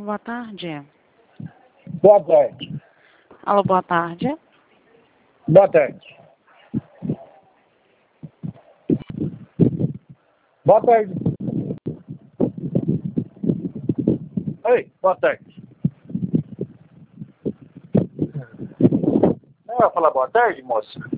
boa tarde. Boa tarde. Alô, boa tarde. Boa tarde. Boa tarde. Oi, boa tarde. Não vai falar boa tarde, moça?